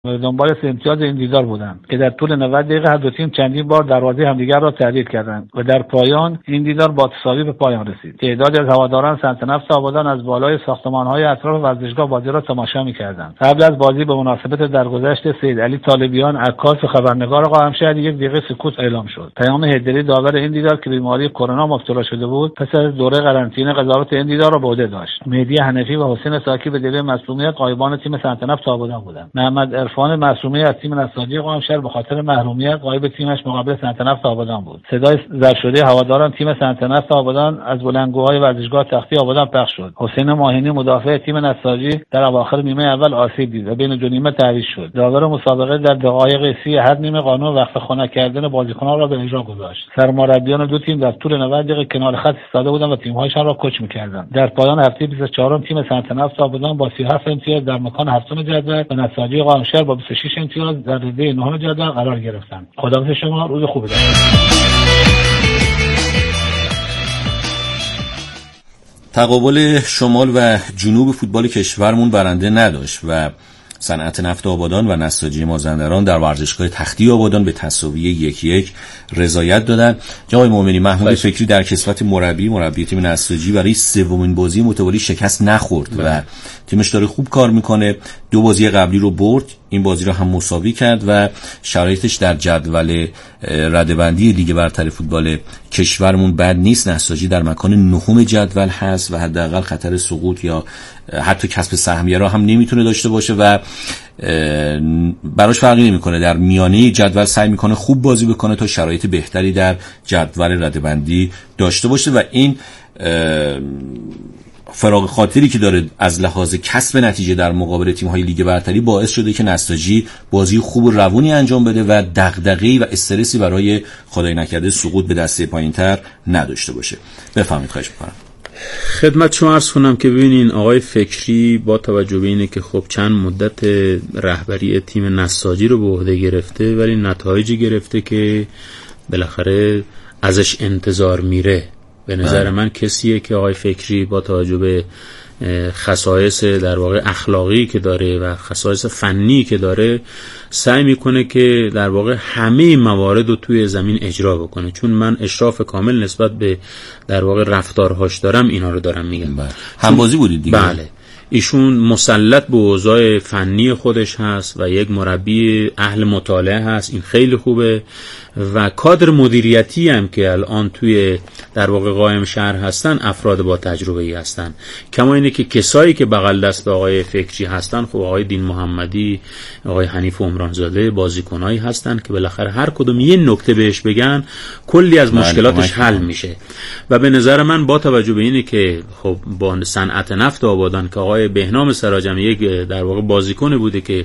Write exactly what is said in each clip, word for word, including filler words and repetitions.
دنبال امتیاز این دیدار بودند که در طول نود دقیقه هر دو تیم چندین بار دروازه همدیگر را تهدید کردند و در پایان این دیدار با تساوی به پایان رسید. تعدادی از هواداران صنعت نفت آبادان از بالای ساختمان‌های اطراف ورزشگاه بازی را تماشا می‌کردند. قبل از بازی به مناسبت درگذشت سید علی طالبیان عکاس و خبرنگار قائمشهر یک دقیقه سکوت اعلام شد. پیام هیدری داور این دیدار که بیماری کرونا مبتلا شده بود پس از دوره قرنطینه قضاوت این دیدار را به عهده داشت. مهدی حنفی و حسین ساکی به دلیل معصومیت غایبان تیم صنعت نفت آبادان بودند. محمد عرفان معصومی از تیم نساجی قائمشهر به خاطر محرومیت غایب تیمش مقابل صنعت نفت آبادان بود. صدای زدشده هواداران تیم صنعت نفت آبادان از بلندگوهای ورزشگاه تختی آبادان پخش شد. حسین ماهینی مدافع تیم نساجی در اواخر نیمه اول آسیب دید و بین دو نیمه تعویض شد. داور مسابقه در دقایق سی هر نیمه قانون وقت خنک کردن بازیکنان را به اجرا گذاشت. سرمربیان دو تیم در طول نود دقیقه کنار خط ایستاده بودند و تیم‌هایشان را کوچ می‌کردند. در پایان هفته بیست و چهارم تیم صنعت نفت آبادان با سی و هفت امتیاز در مکان هفتم جدول و نساجی قائمشهر با بیست و شش امتیاز در رده نهم جدول قرار گرفتند. خداحافظ شما، روز خوبی داشته. تقابل شمال و جنوب فوتبال کشورمون برنده نداشت و صنعت نفت آبادان و نساجی مازندران در ورزشگاه تختی آبادان به تساوی یک یک رضایت دادند. جناب مومنی، محمود فکری در کسوت مربی مربی تیم نساجی برای سومین بازی متوالی شکست نخورد و تیمش داره خوب کار میکنه. دو بازی قبلی رو برد، این بازی رو هم مساوی کرد و شرایطش در جدول رده‌بندی لیگ برتر فوتبال کشورمون بد نیست. نساجی در مکان نهم جدول هست و حداقل خطر سقوط یا حتی کسب سهمیه را هم نمیتونه داشته باشه و براش فرقی نمیکنه. در میانه جدول سعی میکنه خوب بازی بکنه تا شرایط بهتری در جدول رده‌بندی داشته باشه و این فراغ خاطری که داره از لحاظ کسب نتیجه در مقابل تیم‌های لیگ برتری باعث شده که نساجی بازی خوب و روونی انجام بده و دغدغه‌ای و استرسی برای خدای نکرده سقوط به دسته پایین‌تر نداشته باشه. بفهمید، خواهش می‌کنم. خدمت شما عرض کنم که ببینین آقای فکری با توجه به اینه که خب چند مدت رهبری تیم نساجی رو به عهده گرفته ولی نتایجی گرفته که بالاخره ازش انتظار میره. به نظر من کسیه که آقای فکری با توجه به خصایص در واقع اخلاقی که داره و خصایص فنی که داره سعی میکنه که در واقع همه موارد رو توی زمین اجرا بکنه. چون من اشراف کامل نسبت به در واقع رفتارهاش دارم، اینا رو دارم میگم. هم بازی بودید دیگه. بله، ایشون مسلط به اوضاع فنی خودش هست و یک مربی اهل مطالعه هست، این خیلی خوبه و کادر مدیریتی هم که الان توی در واقع قائم شهر هستن افراد با تجربه ای هستن. کما اینه که کسایی که بغل دست به آقای فکری هستن خب آقای دین محمدی، آقای حنیف عمرانزاده بازیکنایی هستن که بالاخره هر کدوم یه نکته بهش بگن کلی از مشکلاتش حل میشه و به نظر من با توجه به اینه که خب با صنعت نفت آبادان که آقای بهنام سراجمی یک در واقع بازیکن بوده که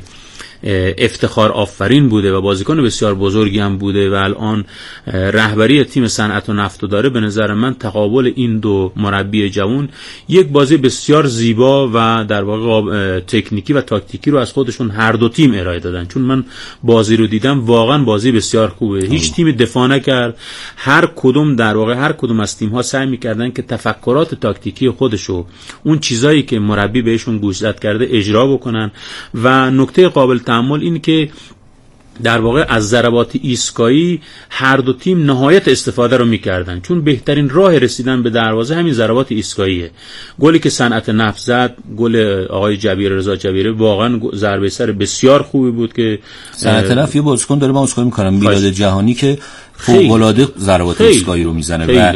افتخار آفرین بوده و بازیکن بسیار بزرگی هم بوده و الان رهبری تیم صنعت و نفت داره، به نظر من تقابل این دو مربی جوان یک بازی بسیار زیبا و در واقع تکنیکی و تاکتیکی رو از خودشون هر دو تیم ارائه دادن. چون من بازی رو دیدم، واقعا بازی بسیار خوبه. هیچ تیم دفاع نکرد، هر کدوم در واقع هر کدوم از تیم ها سعی می‌کردن که تفکرات تاکتیکی خودشو، اون چیزایی که مربی بهشون گوشزد کرده اجرا بکنن و نکته قابل تأمل این که در واقع از ضربات ایستگاهی هر دو تیم نهایت استفاده رو می‌کردن، چون بهترین راه رسیدن به دروازه همین ضربات ایستگاهیه. گلی که صنعت نفت زد، گل آقای جبیر رضا جبیره، واقعا ضربه سر بسیار خوبی بود که صنعت نفت یه بازیکن داره، من اسخای می‌کنم، میلاد جهانی که فوق‌العاده ضربات ایستگاهی رو میزنه و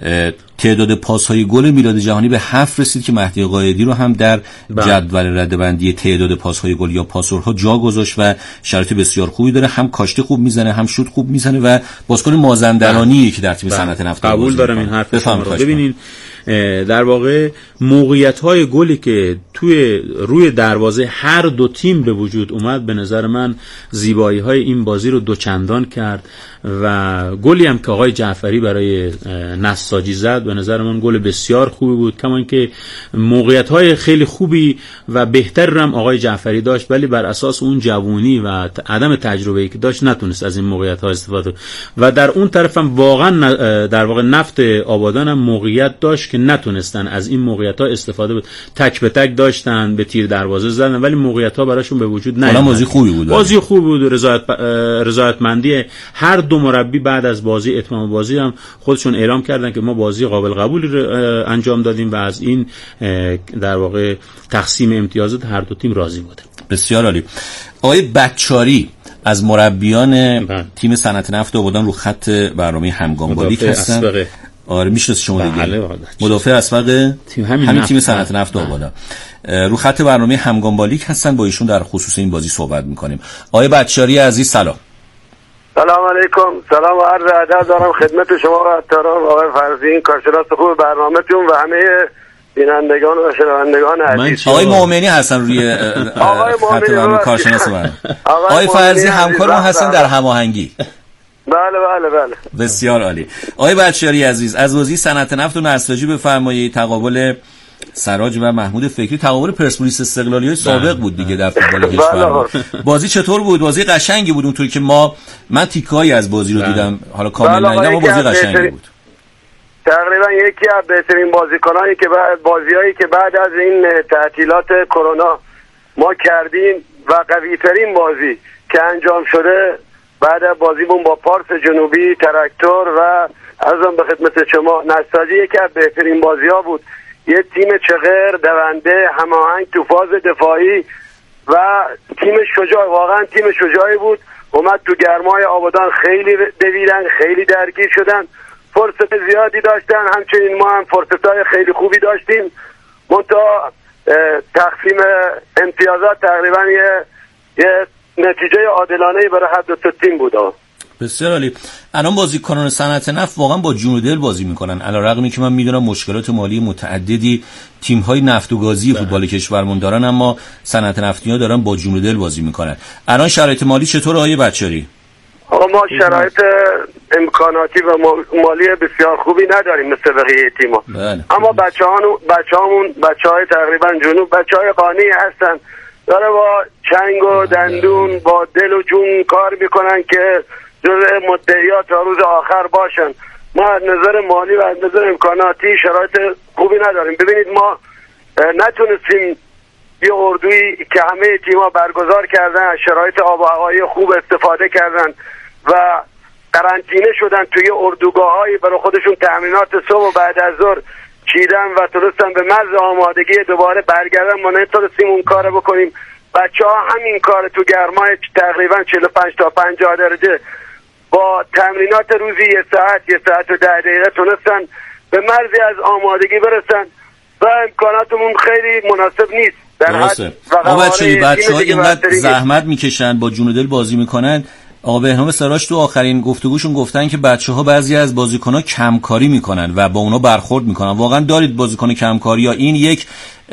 تعداد پاس‌های گل میلاد جهانی به هفت رسید که مهدی قائدی رو هم در جدول رده‌بندی تعداد پاس‌های گل یا پاسورها جا گذاشت و شرایط بسیار خوبی داره، هم کاشته خوب میزنه هم شوت خوب میزنه و بازیکن مازندرانی که در تیم صنعت نفت قبول دارم این حرف شما رو. ببینین در واقع موقعیت‌های گلی که توی روی دروازه هر دو تیم به وجود اومد به نظر من زیبایی‌های این بازی رو دوچندان کرد و گلی هم که آقای جعفری برای نساجی زد به نظر من گل بسیار خوبی بود. کما اینکه موقعیت‌های خیلی خوبی و بهتر هم آقای جعفری داشت ولی بر اساس اون جوانی و عدم تجربه‌ای که داشت نتونست از این موقعیت‌ها استفاده و در اون طرف هم واقعا در واقع نفت آبادان هم موقعیت داشت که نتونستن از این موقعیت‌ها استفاده بود. تک به تک داشتن، به تیر دروازه زدن، ولی موقعیت‌ها براشون به وجود نیامد. بازی خوبی بود. بازی خوبی بود. رضایت رضایتمندی هر دو مربی بعد از بازی اتمام بازی هم خودشون اعلام کردن که ما بازی قابل قبولی رو انجام دادیم و از این در واقع تقسیم امتیازات هر دو تیم راضی بودن. بسیار عالی. آقای بچاری از مربیان بله. تیم صنعت نفت آبادان رو خط برنامه همگام بالیک هستن. آره میشناسی شما دیگه. بله مدافع اسبق تیم همین, همین تیم صنعت نفت آبادان رو خط برنامه همگام بالیک هستن. با ایشون در خصوص این بازی صحبت می‌کنیم. آقای بچاری عزیز سلام. سلام علیکم. سلام و عرض ادب دارم خدمت شما و احترام آقای فرزین کارشناس خوب برنامه‌تون و همه بینندگان و شنوندگان عزیز. آقای مومنی هستن روی خط برنامه کارشناس من. آقای فرزی همکار ما هستن در هماهنگی. بله بله بله. بسیار عالی. آقای بچاری عزیز از بازی صنعت نفت و نساجی بفرمایید. تقابل سراج و محمود فکری، تقابل پرسپولیس استقلالیای سابق بود دیگه در فوتبال کشور. بازی چطور بود؟ بازی قشنگی بود اونطوری که ما من تیکایی از بازی رو دیدم، حالا کامل ندیدم اما بازی قشنگی بود. تقریبا یکی از بهترین بازیکنانی که بعد بازیایی که بعد از این تعطیلات کرونا ما کردیم و قوی ترین بازی که انجام شده بعد از بازیمون با پارس جنوبی تراکتور و عرضم به خدمت شما نساجی یکی از بهترین بازی‌ها بود. یه تیم چغر دونده هماهنگ تو فاز دفاعی و تیم شجاع، واقعا تیم شجاعی بود. اومد تو گرمای آبادان خیلی دویدن، خیلی درگیر شدن، فرصت زیادی داشتن، همچنین ما هم فرصت‌های خیلی خوبی داشتیم. منتها تقسیم امتیازات تقریبا یه, یه نتیجه عادلانه برای هر دو تا تیم بود. بسیار عالی. الان بازیکنان صنعت نفت واقعا با جون و دل بازی میکنن، علیرغمی که من میدونم مشکلات مالی متعددی تیم‌های نفت و گازی فوتبال کشورمون دارن، اما صنعت نفتی‌ها دارن با جون و دل بازی میکنن. الان شرایط مالی چطوره آقای بچاری؟ آقا ما شرایط امکاناتی و مالی بسیار خوبی نداریم مثل بقیه تیم‌ها. بله. اما بچه‌هامون بچه‌هامون بچه‌های تقریبا جنوب بچه‌های قانی هستن، داره با چنگ و دندون با دل و جون کار میکنن که جزء مدعیات تا روز آخر باشن. ما از نظر مالی و از نظر امکاناتی شرایط خوبی نداریم. ببینید ما نتونستیم یه اردویی که همه تیم‌ها برگزار کردن، از شرایط آب و هوایی خوب استفاده کردن و قرنطینه شدن توی اردوگاه‌هایی برای خودشون تأمینات صبح و بعد از ظهر چیدن و تونستن به مرز آمادگی دوباره برگردن. ما نتونستیم اون کار بکنیم. بچه‌ها همین کار تو گرمای تقریبا چهل و پنج تا پنجاه درجه با تمرینات روزی یه ساعت یه ساعت و ده دقیقه تونستن به مرزی از آمادگی برسن و امکاناتمون خیلی مناسب نیست. در حد آقا بچه‌ها اینقدر زحمت میکشن با جون و دل بازی میکنن. آقا بهنام سراج تو آخرین گفتگوشون گفتن که بچه‌ها بعضی از بازیکن‌ها کمکاری میکنن و با اونا برخورد میکنن. واقعا دارید بازیکن کمکاری یا این یک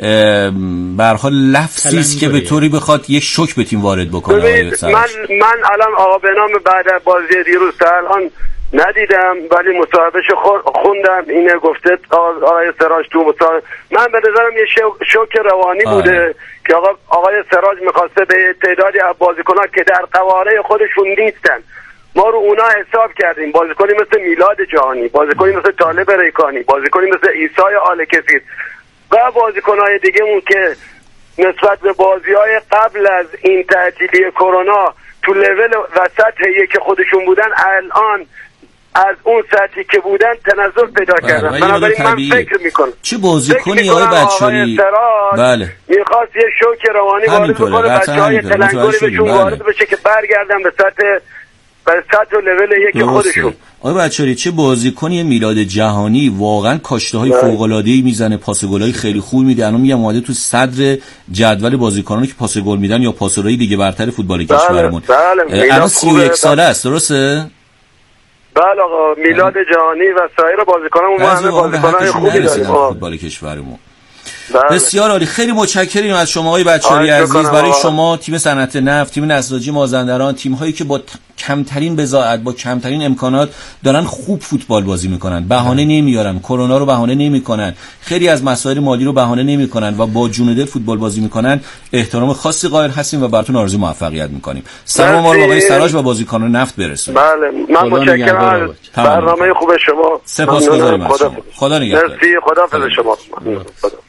به هر حال لفظی است که به طوری بخواد یک شوک به تیم وارد بکنه؟ من من الان آقا بهنام بعد از بازی دیروز تا الان ندیدم، ولی مصاحبهش خوندم، اینه گفته آقای سراج تو مصاحبه. من به نظرم یه شوک روانی آه. بوده که آقا آقای سراج میخواسته به تعدادی از بازیکن‌ها که در قواره خودشون نیستن ما رو اونا حساب کردیم. بازیکنی مثل میلاد جهانی، بازیکنی مثل طالب ریکانی، بازیکنی مثل عیسی آل کثیر و بازیکن‌های دیگه‌مون که نسبت به بازی‌های قبل از این تعطیلی کرونا تو لول و سطحی که خودشون بودن الان از اون سطحی که بودن تنزل پیدا کردن. بنابراین من فکر میکنم چه بازیکنی آقای بچه‌ای بله میخواست یه شوک روانی وارد بکنه، بچه‌های تلنگری بهشون وارد بشه که برگردن به سطح به سطح و لول یک خودشون. آقای بچه‌ای چه بازیکنی میلاد جهانی واقعا کاشته‌های فوق‌العاده‌ای میزنه، پاس گل‌های خیلی خوب میده. الان میگم اومده تو صدر جدول بازیکنانی که پاس گل میدن یا پاسورای دیگه برتر فوتبال کشورمون. الان سی و یک ساله است، درسته؟ بله آقا میلاد جهانی و سایر بازیکنان ما همه بازیکنان خوبی داریم فوتبال کشورمون. بله. بسیار عالی، خیلی متشکریم از شما آقای بچاری عزیز برای شما، تیم صنعت نفت، تیم نساجی مازندران، تیم هایی که با کمترین بضاعت با کمترین امکانات دارن خوب فوتبال بازی میکنن، بهانه نمیارن، کرونا رو بهانه نمیکنن، خیلی از مسائل مالی رو بهانه نمیکنن و با جون دل فوتبال بازی میکنن. احترام خاصی قائل هستیم و براتون آرزوی موفقیت میکنیم. سلام ما رو آقای سراج و بازیکنان نفت برسونید. بله من متشکرم از برنامه خوب شما. سپاسگزاریم از شما. خدا نگهدار. مرسی، خداحافظ شما. خدا.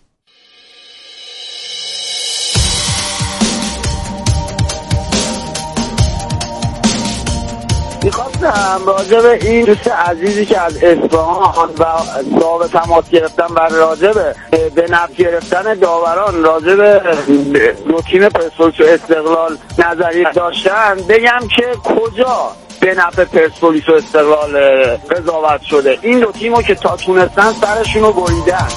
میخواستم راجع به این دوست عزیزی که از اصفهان و صاحب تماس گرفتن بر راجع به به نفع گرفتن داوران راجع به دو تیم پرسپولیس و استقلال نظریه داشتن، بگم که کجا به نفع پرسپولیس و استقلال قضاوت شده. این دو تیمو که تا تونستن سرشونو بریدن.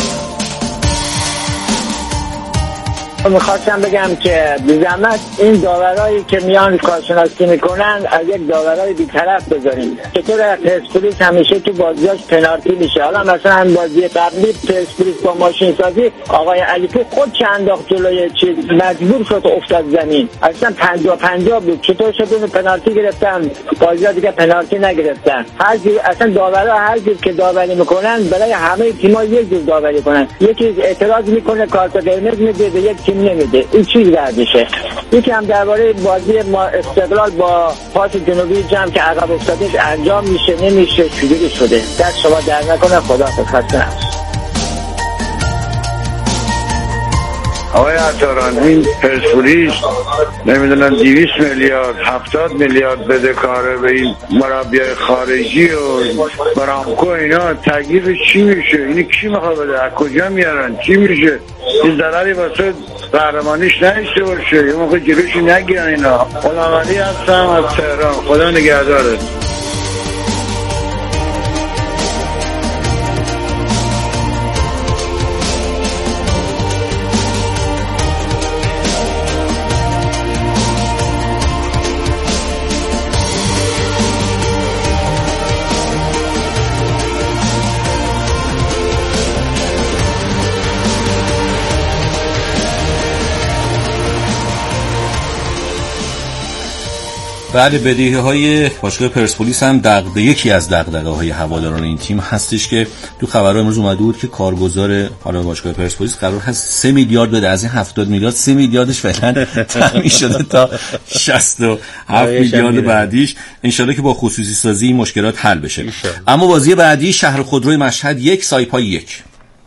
میخواستم بگم که بی‌زحمت این داورایی که میان کارشناسی میکنن از یک داورای بی‌طرف بذاریم. چطور از پرسپولیس همیشه تو بازیاش پنالتی میشه؟ حالا مثلا بازی قبلی پرسپولیس با ماشین سازی آقای علیپور خود چه انداخت جلوی چیز، مجبور شد افتاد زمین، اصلا پنجاه پنجاه بود. چطور شد اون پنالتی گرفتن، بازی‌ها دیگه پنالتی نگرفتن؟ هر جور اصلا داورا هر جور که داوری میکنن برای همه تیم‌ها یک جور داوری کنن. یکی اعتراض میکنه کارت قرمز میده به یک تیم نمیده، این چیز گردشه. یکی هم درباره بازی ما استقلال با پاس جنوبی جمع که عقب افتادش انجام میشه نمیشه چجوری شده. دست شما در نکنه، خدا خسته نباشه. آقای عطاران این پرسپولیس نمیدونم دویست میلیارد هفتاد میلیارد بده کاره به این مربیای خارجی و برامکو اینا، تغییر چی میشه؟ اینی کی میخواد بده؟ از کجا میارن؟ چی میشه؟ این ضرری واسه قهرمانیش نشته باشه، یه موقع جلوش نگیرن اینا. غلامعلی هستم از تهران، خدا نگهدارت. بله، بدیهی‌های باشگاه پرسپولیس هم دغدغه یکی از دغدغه‌های هواداران این تیم هستش که تو خبرها امروز اومده بود که کارگزار حالا باشگاه پرسپولیس قرار هست سه میلیارد بده، از این هفتاد میلیارد سه میلیاردش فعلا تامین شده تا شصت و هفت میلیارد بعدیش. ان شاءالله که با خصوصی سازی این مشکلات حل بشه. اما بازی بعدی شهر خودروی مشهد یک سایپا یک.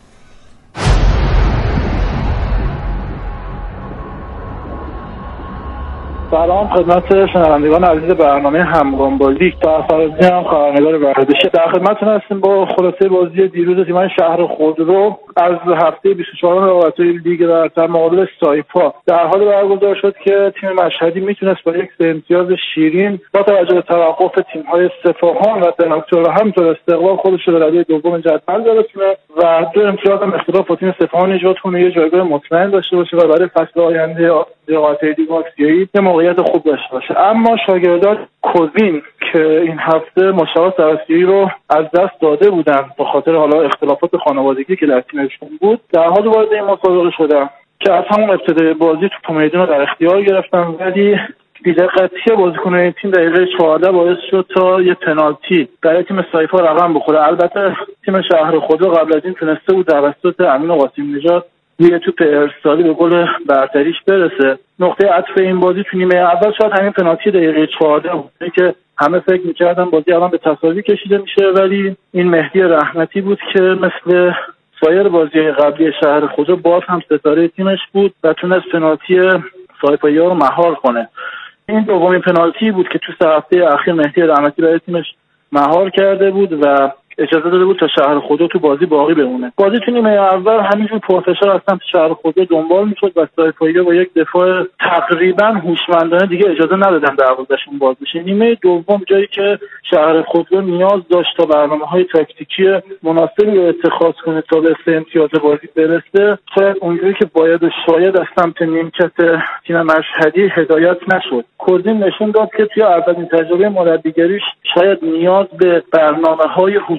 سلام خدمت شنوندگان عزیز برنامه همگام بازی. طرفداران هم خبرنگار ورزش در خدمتتون هستیم با خلاصه بازی دیروز تیم شهر خودرو از هفته بیست و چهارم رقابت‌های لیگ در مقابل سایپا. در حال برگزار شد که تیم مشهدی میتونست با یک سه امتیاز شیرین با توجه به توقف تیم‌های سپاهان و تراکتور و همینطور استقلال خودش رو به رده دوم جدول برسونه و دو امتیاز هم اختلاف با تیم سپاهان ایجاد کنه، یه جایگاه مطمئن داشته باشه و برای فصل آینده رقابت‌های لیگ آسیایی یه موقعیت خوب داشته باشه. اما شاگردان کوزین که این هفته مسابقات سراسری رو از دست داده بودن به خاطر حالا اختلافات خانوادگی که در تیمشون بود، در حال وارد این مسابقه شدن که از همون ابتدای بازی توپ میدون رو در اختیار گرفتن، ولی بی‌دقتی بازیکنان این تیم دقیقه چهارده باعث شد تا یه پنالتی برای تیم سایپا رقم بخوره. البته تیم شهر خودرو قبل از این تونسته بود توسط امین قاسم نژاد یه توپ ارسالی به گل برتریش برسه. نقطه عطف این بازی تو نیمه اول شاید همین پنالتی دقیقه چهارده بود که همه فکر می‌کردن بازی الان به تساوی کشیده میشه، ولی این مهدی رحمتی بود که مثل سایر بازی قبلی شهر خودرو باز هم ستاره تیمش بود و تونست پنالتی سایپایی‌ها رو مهار کنه. این دومین پنالتی بود که تو سه هفته اخیر مهدی رحمتی برای تیمش مهار کرده بود و اجازه داده بود تا شهر خودرو تو بازی باقی بمونه. بازی تو نیمه اول همینجور پرفشار از سمت شهر خودرو دنبال میشد و سایپایی‌ها با یک دفاع تقریبا هوشمندانه دیگه اجازه ندادن دروازه‌شون باز بشه. نیمه دوم جایی که شهر خودرو نیاز داشت تا برنامه‌های تاکتیکی مناسبی رو اتخاذ کنه تا به سه امتیاز بازی برسه، شاید اونجوری که باید و شاید از سمت نیمکت تیم مشهدی هدایت نشد. کوزین نشون داد که توی اولین تجربه مربیگریش شاید نیاز به برنامه‌های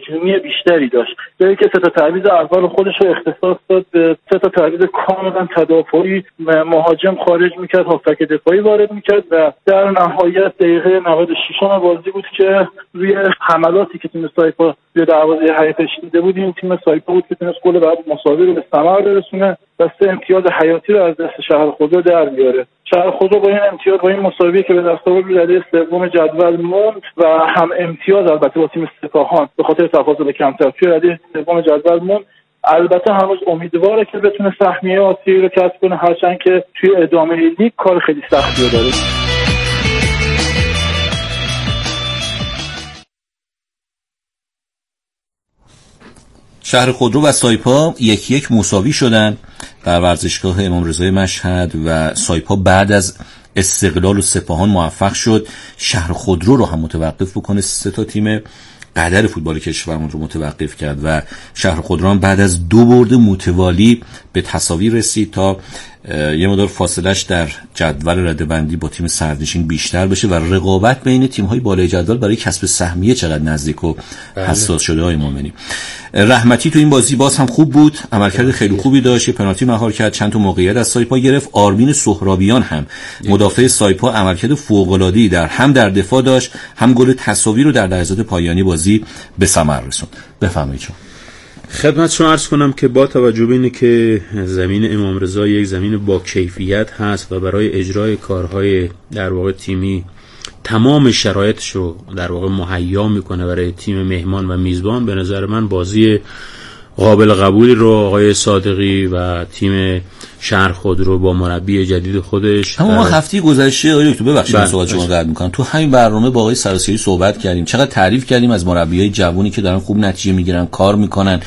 هجومی بیشتری داشت، جایی که سه تا تعویض اول خودش رو اختصاص داد به سه تا تعویض کاملا تدافعی، مهاجم خارج میکرد، هافبک دفاعی وارد میکرد و در نهایت دقیقه نود و شش بازی بود که روی حملاتی که تیم سایپا روی دروازه حریفش دیده بود، این تیم سایپا بود که تونست گل بعد مساوی رو به ثمر برسونه و سه امتیاز حیاتی رو از دست شهر خودرو در بیاره. شهر خودرو با این امتیاز، با این مساوی که به دست آورد، رده سوم جدول موند و هم امتیاز البته با تیم سپاهان به خاطر تفاضل کمتر توی رده سوم جدول موند. البته هنوز امیدواره که بتونه سهمیه آسیایی رو کسب کنه، هرچند که توی ادامه لیگ کار خیلی سختی رو داره. شهر خودرو و سایپا یک یک مساوی شدن در ورزشگاه امام رضای مشهد و سایپا بعد از استقلال و سپاهان موفق شد شهر خودرو رو هم متوقف بکنه. سه تا تیم قدر فوتبال کشورمون رو متوقف کرد و شهر خودرو هم بعد از دو برد متوالی به تساوی رسید تا یه مقدار فاصلش در جدول رده‌بندی با تیم سردنشین بیشتر بشه و رقابت بین تیم‌های بالای جدول برای کسب سهمیه چقدر نزدیک و حساس شده های مومنی. رحمتی تو این بازی باز هم خوب بود، عملکرد خیلی خوبی داشت، پنالتی مهار کرد، چند تا موقعیت از سایپا گرفت. آرمین سهرابیان هم مدافع سایپا عملکرد فوق‌العاده‌ای در هم در دفاع داشت، هم گل تساوی رو در لحظات پایانی بازی به ثمر رسوند. بفرمایید شما. خدمت شما عرض کنم که با توجه به اینه که زمین امام رضا یک زمین با کیفیت هست و برای اجرای کارهای در واقع تیمی تمام شرایطش رو در واقع مهیا میکنه برای تیم مهمان و میزبان، به نظر من بازی قابل قبولی رو آقای صادقی و تیم شهر خودرو با مربی جدید خودش. اما ما هفته گذشته آقای دکتر ببخشید من صحبت شما قطع میکنم، تو همین برنامه با آقای سراسری صحبت کردیم، چقدر تعریف کردیم از مربیای جوونی که دارن خوب نتیجه میگیرن، کار میکنن.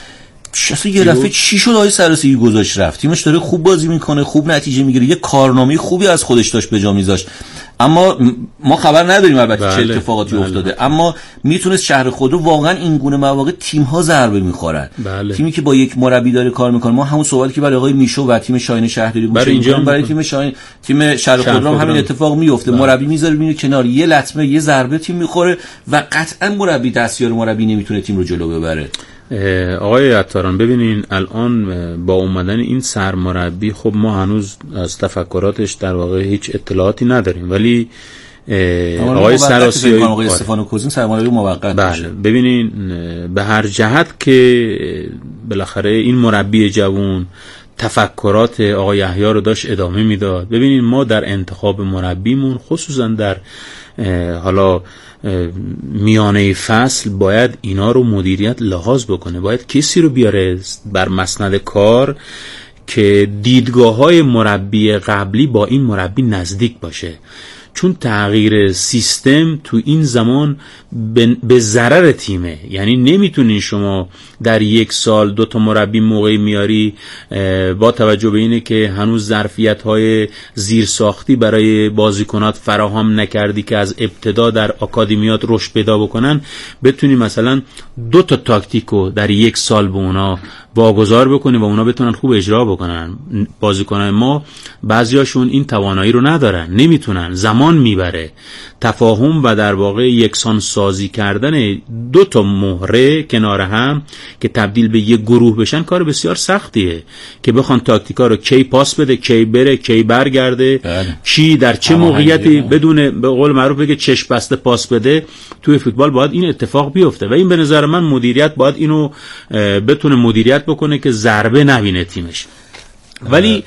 اصلا یه دفعه چی شد آقای سراسری گذاشت رفت؟ تیمش داره خوب بازی میکنه، خوب نتیجه میگیره، یه کارنامه خوبی از خودش داشت به جا میذاشت، اما ما خبر نداریم البته بله، چه اتفاقاتی بله. افتاده. اما میتونست شهر خودرو واقعا این گونه مواقع تیم ها ضربه میخورن. بله. تیمی که با یک مربی داره کار میکنه، ما همون سوالی که برای آقای میشو و تیم شاهین شهرداری برای اینجا برای تیم شاهین تیم شهر خودرو هم همین اتفاق میفته. بله. مربی میذاره میره کنار، یه لطمه یه ضربه تیم میخوره و قطعا مربی دستیار مربی نمیتونه تیم رو جلو ببره. آقای عطاران ببینین الان با اومدن این سرمربی خب ما هنوز از تفکراتش در واقع هیچ اطلاعاتی نداریم، ولی آقای سراسری آقای استفانو کوزین سرمربی موقت بله ببینین به هر جهت که بالاخره این مربی جوان تفکرات آقای یحیی رو داشت ادامه میداد. ببینین ما در انتخاب مربیمون خصوصا در حالا میانه فصل باید اینا رو مدیریت لحاظ بکنه، باید کسی رو بیاره بر مسند کار که دیدگاه‌های مربی قبلی با این مربی نزدیک باشه، چون تغییر سیستم تو این زمان به ضرر تیمه. یعنی نمیتونین شما در یک سال دو تا مربی موقعی میاری با توجه به اینه که هنوز ظرفیت‌های زیرساختی برای بازیکنات فراهم نکردی که از ابتدا در آکادمیات رشد پیدا بکنن، بتونی مثلا دو تا تاکتیکو در یک سال به اونا واگذار بکنی و اونا بتونن خوب اجرا بکنن. بازیکنان ما بعضیاشون این توانایی رو ندارن، نمیتونن، زمان میبره. تفاهم و در واقع یکسان سازی کردن دو تا مهره کنار هم که تبدیل به یک گروه بشن کار بسیار سختیه، که بخوان تاکتیکا رو کی پاس بده، کی بره، کی برگرده، کی در چه موقعیتی بدون به قول معروف بگه چشم بسته پاس بده. توی فوتبال باید این اتفاق بیفته و این به نظر من مدیریت باید اینو بتونه مدیریت بکنه که ضربه نبینه تیمش. ولی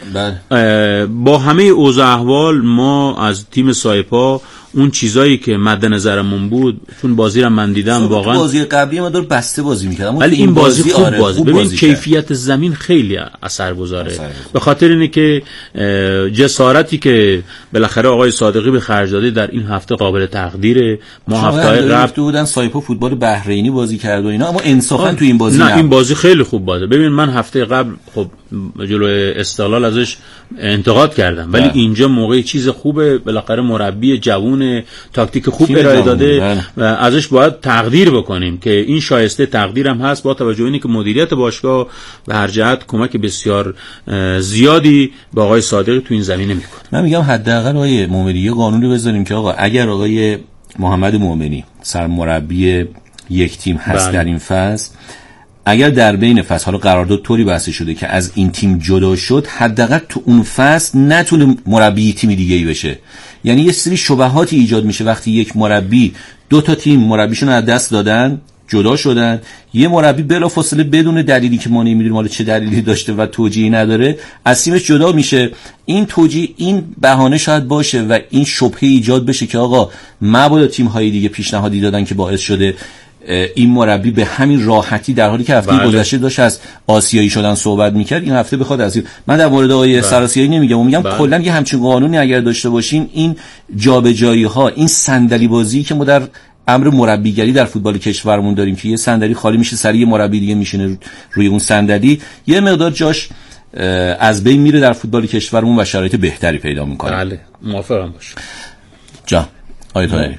با همه اوضاع احوال ما از تیم سایپا اون چیزایی که مد نظرمون بود، چون بازی رو من دیدم واقعا بازی قبلی ما دور بسته بازی می‌کردم، ولی این بازی, بازی خوب آره بازی ببین بازی کیفیت کرد. زمین خیلی اثرگذاره اثر به خاطر اینه که جسارتی که بالاخره آقای صادقی به خرج داده در این هفته قابل تقدیره. ما هفته قبل بودن سایپا فوتبال بحرینی بازی کرد و اینا، اما انصافا تو این بازی نه, نه این بازی خیلی خوب بازی. ببین من هفته قبل خب جلوی استقلال ازش انتقاد کردم، ولی اینجا موقع چیز خوبه، بالاخره مربی جوون تاکتیک خوب ارائه داده و ازش باید تقدیر بکنیم که این شایسته تقدیرم هست، با توجه اینه که مدیریت باشگاه به هر جهت کمک بسیار زیادی به آقای صادقی تو این زمینه میکنه. من میگم حداقل آقای مومنی یه قانونی بذاریم که آقا اگر آقای محمد مومنی سرمربی یک تیم هست بله. در این فصل، اگر در بین فصل حالا قرارداد طوری بحث شده که از این تیم جدا شد، حداقل تو اون فصل نتونه مربی تیم دیگه‌ای بشه. یعنی یه سری شبهاتی ایجاد میشه وقتی یک مربی، دو تا تیم مربیشون از دست دادن، جدا شدن، یه مربی بلافاصله بدون دلیلی که ما نمیدونیم حالا چه دلیلی داشته و توجیهی نداره از تیمش جدا میشه. این توجیه، این بهانه شاید باشه و این شبهه ایجاد بشه که آقا مبادا تیم‌های دیگه پیشنهادی دادن که باعث شده این مربی به همین راحتی در حالی که هفته بله. گذشته داشت از آسیایی شدن صحبت میکرد، این هفته بخواد از این. من در مورد آقای سراسیایی نمیگم، میگم بله. کلا یه همچین قانونی اگر داشته باشیم، این جابجایی ها، این صندلی بازی که ما در امر مربیگری در فوتبال کشورمون داریم که یه صندلی خالی میشه، سری یه مربی دیگه میشینه روی اون صندلی، یه مقدار جاش از بین میره در فوتبال کشورمون و شرایط بهتری پیدا میکنه. بله موافقم باشه. جا آیه طاهری.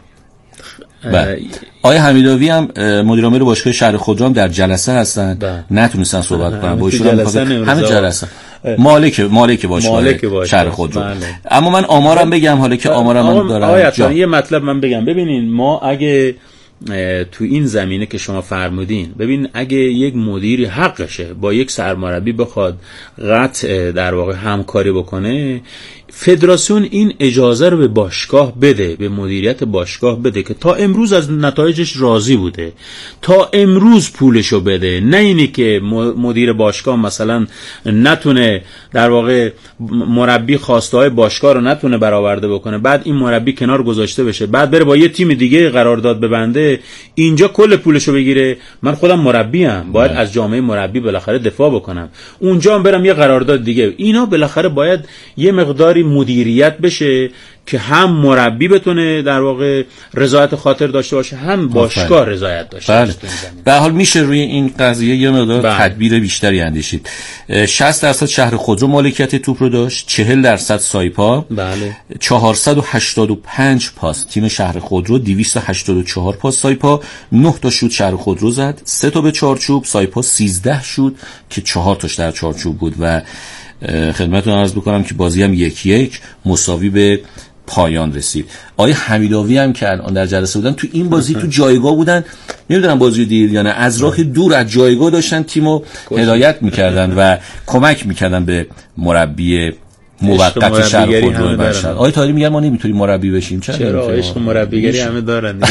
بله. آیه حمیداوی هم مدیر عامل باشگاه شهر خودرو هم در جلسه هستن، نتونستن صحبت کنن با ایشون، همه جلسه مالک مالک باشگاه شهر خودرو. بله. اما من آمارم بگم حالا که آمارم من دارم. آیه یه مطلب من بگم، ببینین ما اگه تو این زمینه که شما فرمودین، ببین اگه یک مدیری حقشه با یک سرمربی بخواد قطع در واقع همکاری بکنه، فدراسیون این اجازه رو به باشگاه بده، به مدیریت باشگاه بده که تا امروز از نتایجش راضی بوده، تا امروز پولشو بده، نه اینی که مدیر باشگاه مثلا نتونه در واقع مربی خواسته های باشگاه رو نتونه برآورده بکنه، بعد این مربی کنار گذاشته بشه، بعد بره با یه تیم دیگه قرارداد ببنده، اینجا کل پولشو بگیره. من خودم مربیم، باید از جامعه مربی بالاخره دفاع بکنم، اونجا هم برم یه قرارداد دیگه. اینا بالاخره باید یه مقداری مدیریت بشه که هم مربی بتونه در واقع رضایت خاطر داشته باشه، هم باشگاه رضایت داشته باشه. به حال میشه روی این قضیه یه مقدار تدبیر بیشتری اندیشید. شصت درصد شهر خودرو مالکیت توپ رو داشت، چهل درصد سایپا، بله، چهارصد و هشتاد و پنج پاس تیم شهر خودرو، دویست و هشتاد و چهار پاس سایپا، نه تا شوت شهر خودرو زد، سه تا به چارچوب، سایپا سیزده شوت که چهار تاش در چارچوب بود و خدمتتون عرض بکنم که بازی هم یک یک مساوی به پایان رسید. آقای حمیداوی هم که الان در جلسه بودن، تو این بازی تو جایگاه بودن، نمیدونم بازی دید یا نه، از راه دور از جایگاه داشتن تیمو هدایت میکردن و کمک میکردن به مربی موقت شهر خودرو باشن. آقای طاهری میگن ما نمیتونیم مربی بشیم. چرا؟ عشق مربیگری همه دارن.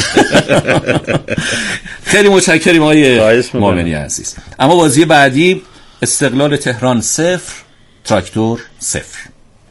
خیلی متشکریم آقای مومنی عزیز. اما بازی بعدی استقلال تهران صفر تراکتور صفر.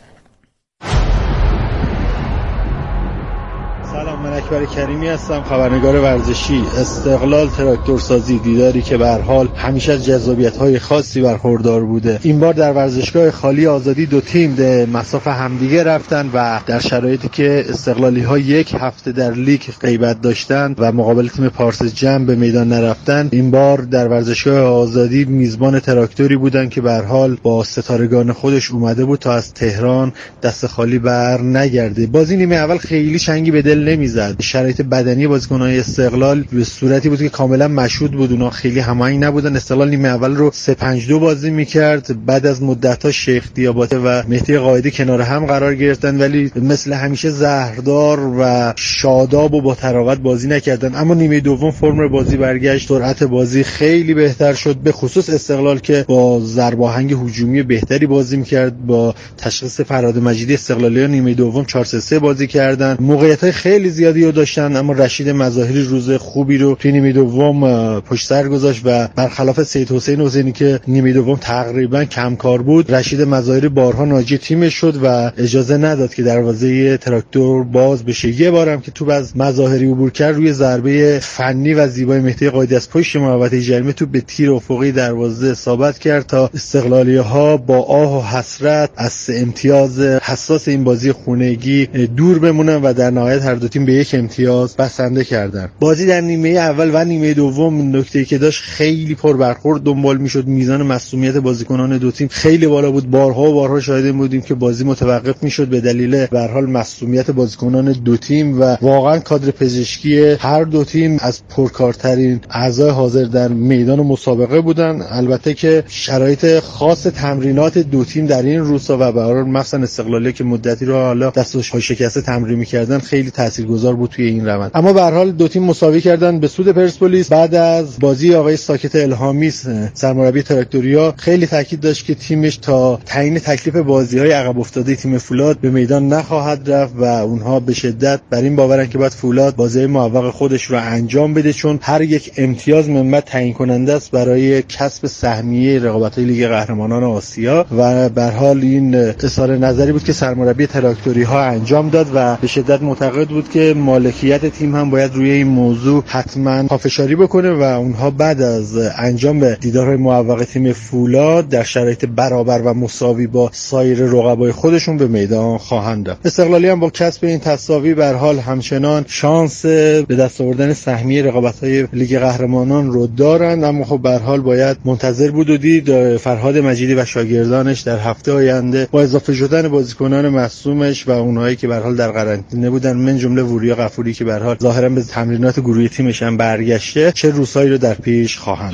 سلام، من اکبر کریمی هستم، خبرنگار ورزشی. استقلال تراکتور سازی، دیداری که به هر حال همیشه از جذابیت‌های خاصی برخوردار بوده. این بار در ورزشگاه خالی آزادی دو تیم به مساف همدیگه رفتن و در شرایطی که استقلالی‌ها یک هفته در لیگ غیبت داشتند و مقابل تیم پارس جم به میدان نرفتن، این بار در ورزشگاه آزادی میزبان تراکتوری بودن که به هر حال با ستارگان خودش اومده بود تا از تهران دست خالی بر نگرده. بازی نیمه اول خیلی چنگی به دل نمیزد. شرایط بدنی بازیکن‌های استقلال به صورتی بود که کاملا مشهود بود، اونا خیلی هماهنگ نبودن. استقلال نیمه اول رو سه پنج دو بازی میکرد، بعد از مدت‌ها شیخ دیاباته و مهدی قائدی کنار هم قرار گرفتن، ولی مثل همیشه زهردار و شاداب و با تراوت بازی نکردن. اما نیمه دوم فرم بازی برگشت، سرعت بازی خیلی بهتر شد، به خصوص استقلال که با ضرب آهنگ هجومی بهتری بازی میکرد. با تشخیص فرهاد مجیدی استقلالی‌ها نیمه دوم چهار سه سه بازی کردن، موقعیت‌های خیلی زیادی رو داشتن، اما رشید مظاهری روز خوبی رو توی نیمه دوم پشت سر گذاشت و برخلاف سید حسین حسینی که نیمه دوم تقریبا کم کار بود، رشید مظاهری بارها ناجی تیمش شد و اجازه نداد که دروازه تراکتور باز بشه. یه بارم که توپ از مظاهری عبور کرد، روی ضربه فنی و زیبای مهدی قائدی از پشت محوطه جریمه توپ به تیر افقی دروازه اصابت کرد تا استقلالی‌ها با آه و حسرت از امتیاز حساس این بازی خونگی دور بمونن و در نهایت هر دو تیم به یک امتیاز بسنده کردن. بازی در نیمه اول و نیمه دوم نکته‌ای که داشت خیلی پر برخورد دنبال میشد. میزان مصونیت بازیکنان دو تیم خیلی بالا بود. بارها و بارها شاهد بودیم که بازی متوقف میشد به دلیل به هر حال مصونیت بازیکنان دو تیم و واقعا کادر پزشکی هر دو تیم از پرکارترین اعضای حاضر در میدان مسابقه بودن. البته که شرایط خاص تمرینات دو تیم در این روزها و به هر حال مثلا استقلالی که مدتی رو حالا دستش های شکسته تمرین می‌کردن خیلی تاثیر تاثیرگذار بود توی این روند. اما به هر حال دو تیم مساوی کردن به سود پرسپولیس. بعد از بازی آقای ساکت الهامی سرمربی تراکتوریا خیلی تاکید داشت که تیمش تا تعیین تکلیف بازی‌های عقب افتاده تیم فولاد به میدان نخواهد رفت و اونها به شدت بر این باورن که باید فولاد بازی موفق خودش رو انجام بده، چون هر یک امتیاز منبع تعیین کننده است برای کسب سهمیه رقابت‌های لیگ قهرمانان آسیا و به هر حال این اظهار نظری بود که سرمربی تراکتوری‌ها انجام داد و به شدت معتقد بود که مالکیت تیم هم باید روی این موضوع حتما پافشاری بکنه و اونها بعد از انجام دیدارهای موفق تیم فولاد در شرایط برابر و مساوی با سایر رقبای خودشون به میدان خواهند رفت. استقلالی هم با کسب این تساوی به هر حال همچنان شانس به دست آوردن سهمیه رقابت‌های لیگ قهرمانان رو دارند، اما خب به هر حال باید منتظر بود و دید فرهاد مجیدی و شاگردانش در هفته آینده با اضافه شدن بازیکنان مصدومش و اونایی که به هر حال در قرنطینه بودن من جمله وریا غفوری که به هر حال ظاهرا به تمرینات گروهی تیمش هم برگشته چه روزهایی رو در پیش خواهند.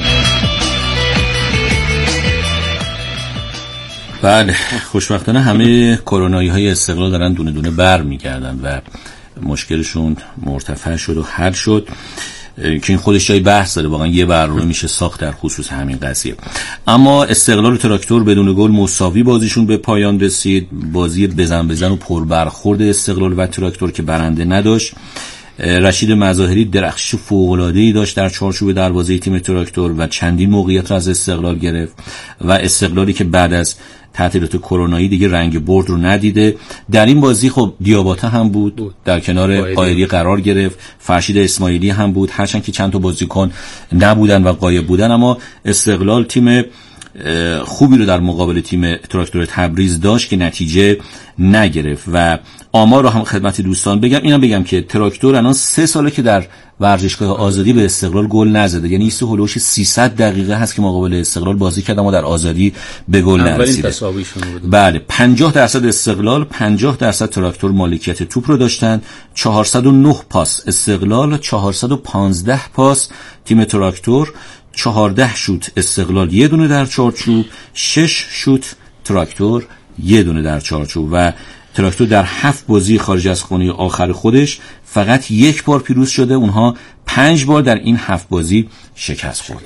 بله، خوشبختانه همه کرونایی های استقلال دارن دونه دونه بر میگردن و مشکلشون مرتفع شد و حل شد که این خودش جای بحث داره، واقعا یه برنامه میشه ساخت در خصوص همین قضیه. اما استقلال و تراکتور بدون گل مساوی بازیشون به پایان رسید. بازی بزن بزن و پربرخورد استقلال و تراکتور که برنده نداشت. رشید مظاهری درخشش فوق‌العاده‌ای داشت در چارچوب دروازه تیم تراکتور و چندین موقعیت را از استقلال گرفت و استقلالی که بعد از تعطیلات کرونایی دیگه رنگ برد رو ندیده. در این بازی خب دیاباتا هم بود, بود. در کنار قایری قرار گرفت، فرشید اسماعیلی هم بود، هرچند که چند تا بازیکن نبودن و غایب بودن، اما استقلال تیم خوبی رو در مقابل تیم تراکتور تبریز داشت که نتیجه نگرفت. و آمار رو هم خدمت دوستان بگم، اینم بگم که تراکتور الان سه ساله که در ورزشگاه آزادی به استقلال گل نزده، یعنی ایست هولوش سیصد دقیقه هست که مقابل استقلال بازی کرد اما در آزادی به گل نرسیده. بله، پنجاه درصد استقلال، پنجاه درصد تراکتور مالکیت توپ رو داشتن. چهارصد و نه پاس استقلال، چهارصد و پانزده پاس تیم تراکتور، چهارده شوت استقلال یه دونه در چارچوب، شش شوت تراکتور یه دونه در چارچوب و تراکتور در هفت بازی خارج از خونه آخر خودش فقط یک بار پیروز شده، اونها پنج بار در این هفت بازی شکست خورده.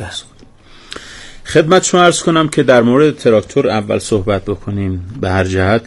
خدمت شما عرض کنم که در مورد تراکتور اول صحبت بکنیم. به هر جهت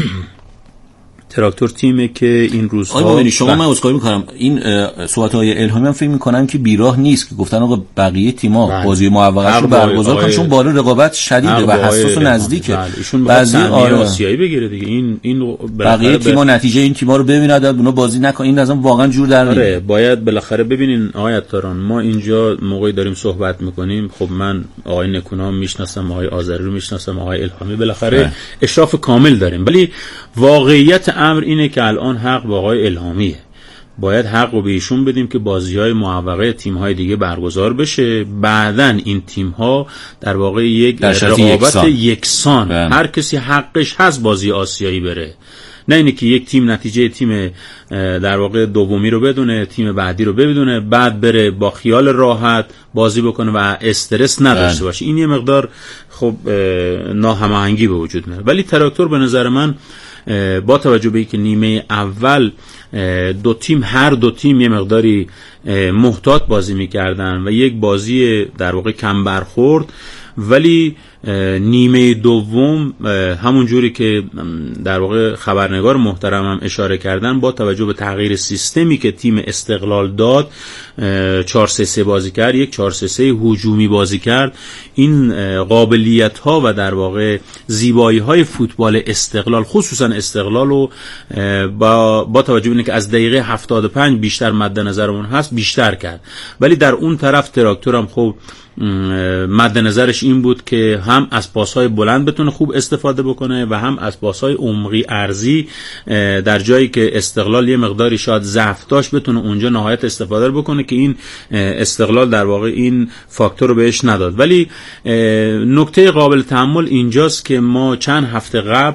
تراکتور تیمه که این روزها آقای شما من عذرخواهی میکنم، این صحبت‌های الهامی من فکر میکنم که بیراه نیست که گفتن آقا بقیه تیم‌ها بازی موفقش رو برگزار کنن، چون بالا رقابت شدیده و حساس و نزدیکه. بعضی آسیایی بگیره دیگه، این این بقیه تیم‌ها نتیجه این تیم‌ها رو ببینن، اونا بازی نکنن، این لازم واقعا جور در میاد. آره، باید بالاخره ببینین آقای عطاران، ما اینجا موقعی داریم صحبت میکنیم، خب من آقای نکونا میشناسم، آقای آذری رو میشناسم، آقای الهامی، بالاخره اشراف کامل داریم، ولی واقعیت امر اینه که الان حق با آقای الهامیه. باید حق رو به ایشون بدیم که بازی‌های موفقه تیم‌های دیگه برگزار بشه، بعدن این تیم‌ها در واقع یک رقابت یکسان، هر کسی حقش هست بازی آسیایی بره، نه اینه که یک تیم نتیجه تیم در واقع دومی رو بدونه، تیم بعدی رو بدونه، بعد بره با خیال راحت بازی بکنه و استرس نداشته باشه. این یه مقدار خب ناهماهنگی به وجود میاره. ولی تراکتور به نظر من با توجه به اینکه نیمه اول دو تیم هر دو تیم یه مقداری محتاط بازی میکردن و یک بازی در واقع کم برخورد، ولی نیمه دوم همون جوری که در واقع خبرنگار محترم هم اشاره کردن، با توجه به تغییر سیستمی که تیم استقلال داد، چهار سه سه بازی کرد، یک چهار سه سه هجومی بازی کرد. این قابلیت ها و در واقع زیبایی های فوتبال استقلال، خصوصا استقلال رو با, با توجه به اینکه از دقیقه هفتاد و پنج بیشتر مد نظرمون هست بیشتر کرد. ولی در اون طرف تراکتور هم خب مد نظرش این بود که هم از پاس‌های بلند بتونه خوب استفاده بکنه و هم از پاس‌های عمقی عرضی در جایی که استقلال یه مقداری شاید ضعف داشت بتونه اونجا نهایت استفاده بکنه که این استقلال در واقع این فاکتور رو بهش نداد. ولی نکته قابل تأمل اینجاست که ما چند هفته قبل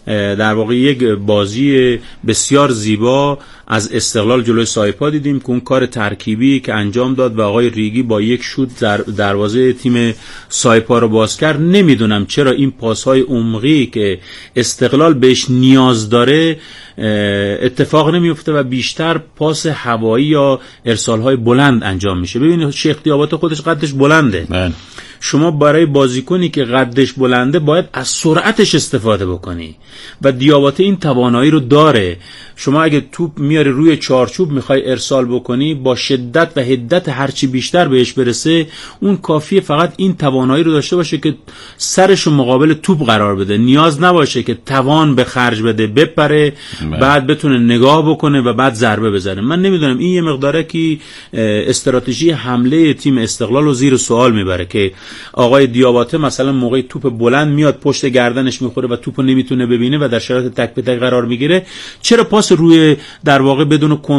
در واقع یک بازی بسیار زیبا از استقلال جلوی سایپا دیدیم که اون کار ترکیبی که انجام داد و آقای ریگی با یک شوت در دروازه تیم سایپا رو باز کرد. نمیدونم چرا این پاس‌های عمقی که استقلال بهش نیاز داره اتفاق نمیفته و بیشتر پاس هوایی یا ارسال‌های بلند انجام میشه. ببینید شیخ دیاباته خودش قدش بلنده. من. شما برای بازیکنی که قدش بلنده باید از سرعتش استفاده بکنی و دیاباته این توانایی رو داره. شما اگه توپ میاری روی چارچوب میخوای ارسال بکنی با شدت و حدت هرچی بیشتر بهش برسه، اون کافیه فقط این توانایی رو داشته باشه که سرش رو مقابل توپ قرار بده، نیاز نباشه که توان به خرج بده بپره من. بعد بتونه نگاه بکنه و بعد ضربه بزنه. من نمیدونم این یه مقداره که استراتژی حمله تیم استقلال رو زیر سوال میبره که آقای دیاباته مثلا موقع توپ بلند میاد پشت گردنش میخوره و توپو نمیتونه ببینه و در شرایط تک به تک قرار میگیره. چرا پاس روی در واقع بدون